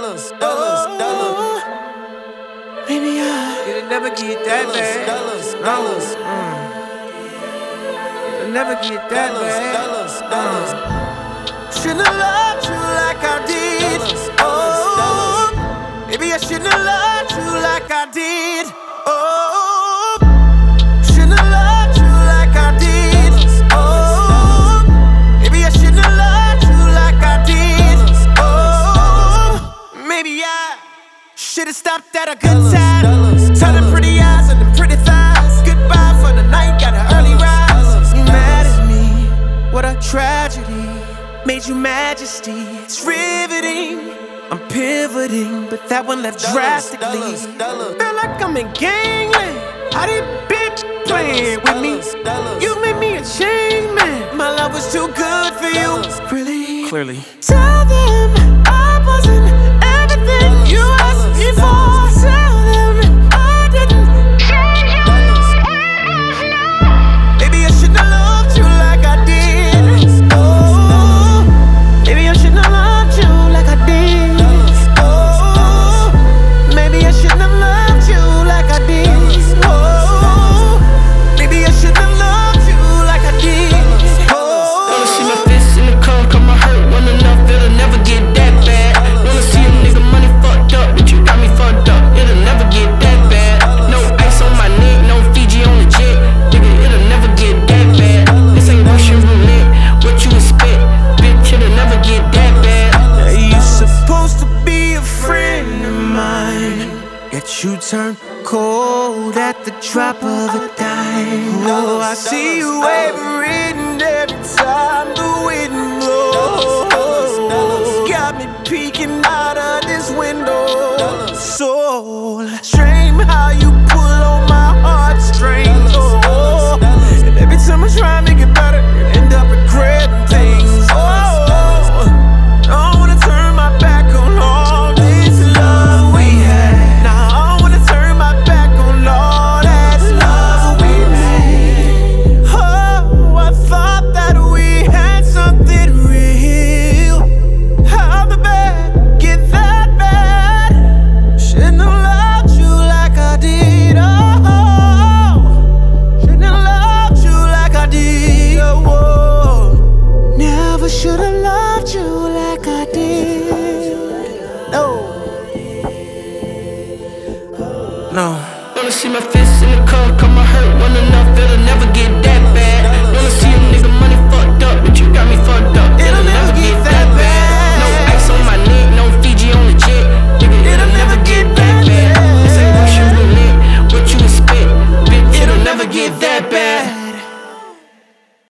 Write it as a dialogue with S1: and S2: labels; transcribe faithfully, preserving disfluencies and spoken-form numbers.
S1: dollars, dollars, dollars.
S2: Maybe I
S1: It'll never get that bad. Dollars, dollars, mm. It'll never get that bad. Dollars, dollars.
S2: shouldn't have loved you like I did. Oh, maybe I shouldn't have loved you like I did. Oh, shouldn't have loved you like I did. Oh, maybe I shouldn't have loved you like I did. Oh, maybe I should have stopped at a good time. Telling pretty eyes and them pretty thighs. Goodbye for the night, got an early rise. You mad at me? What a tragedy. Made you majesty. It's riveting. I'm pivoting, but that one left drastically. Feel like I'm in gangland. How did bitch playing with me? You made me a change man. My love was too good for you. Really?
S1: Clearly.
S2: Tell them I wasn't everything you asked me for. Tell them I didn't change you. Maybe I shouldn't have loved you like I did. Oh, maybe I shouldn't have loved you like I did. Oh, maybe I shouldn't have loved you like I did. Oh, maybe I shouldn't have loved you like I did. Oh,
S3: wanna see my fists in the car, cut my hurt, one enough, it'll never get that bad. Wanna see a nigga money fucked up, but you got me fucked up, it'll never get that bad. No ice on my neck, no Fiji on the jet, nigga, it'll never get that bad. This ain't Russian roulette, what you expect, bitch, it'll never get that bad.
S2: now you supposed to be a friend of mine, yet you turn cold at the drop of a dime. Oh, I see you wavering every time the wind blows. Got me peeking out of this window. So